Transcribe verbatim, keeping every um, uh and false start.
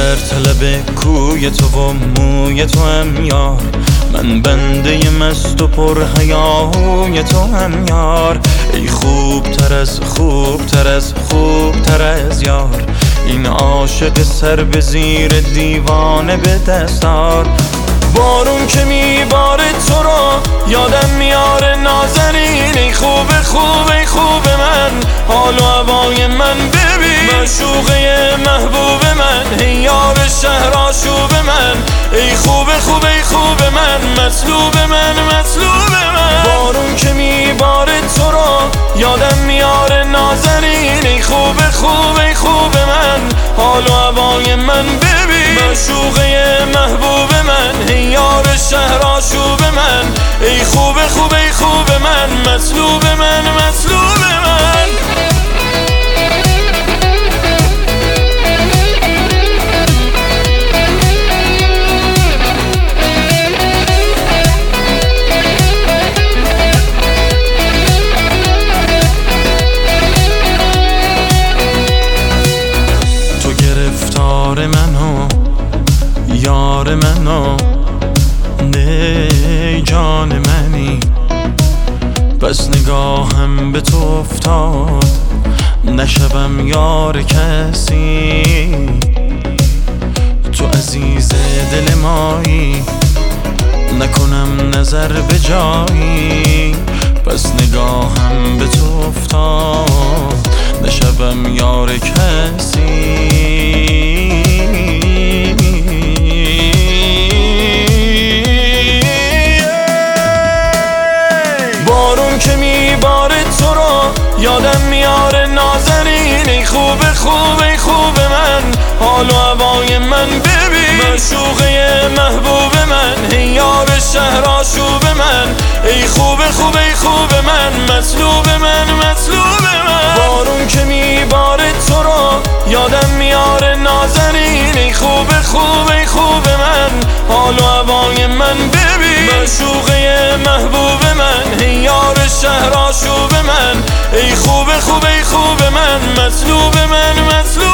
در طلب کوی تو و موی تو هم یار، من بنده مست و پر حیاهوی تو هم یار. ای خوب تر از خوب تر از خوب تر از یار، این عاشق سر به زیر دیوانه به دستار. بارون که میباره تو را یادم میاره نازنین، ای خوب خوب ای خوب من، حال و هوای من ببین. معشوقه محبوب من، ای یار شهر آشوب من، ای خوب خوب ای خوب من، مطلوب من مطلوب من. بارون که میباره تو را یادم میاره نازنین، ای خوب خوب ای خوب من، حال و هوای من ببین. معشوقه محبوب من، ای یار شهر آشوب من، ای خوب خوب ای خوب من، مطلوب من مطلوب من. تو گرفتار منو یار منو، نه جان منی، بس نگاهم به تو افتاد نشوم یار کسی. تو عزیز دل مایی، نکنم نظر به جایی، بس نگاهم به تو افتاد نشوم یار کسی. بارون که میباره تو را یادم میاره نازنین، ای خوب خوب ای خوب من، حال و هوای من ببین. معشوقه محبوب من، ای یار شهر آشوب من، ای خوب خوب ای خوب من، مطلوب من مطلوب من. بارون که میباره تو را یادم میاره نازنین، ای خوب خوب ای خوب من، حال و هوای من ببین. معشوقه محبوب من، ای یار شهر آشوب من، ای خوب خوب ای خوب من، مطلوب من مطلوب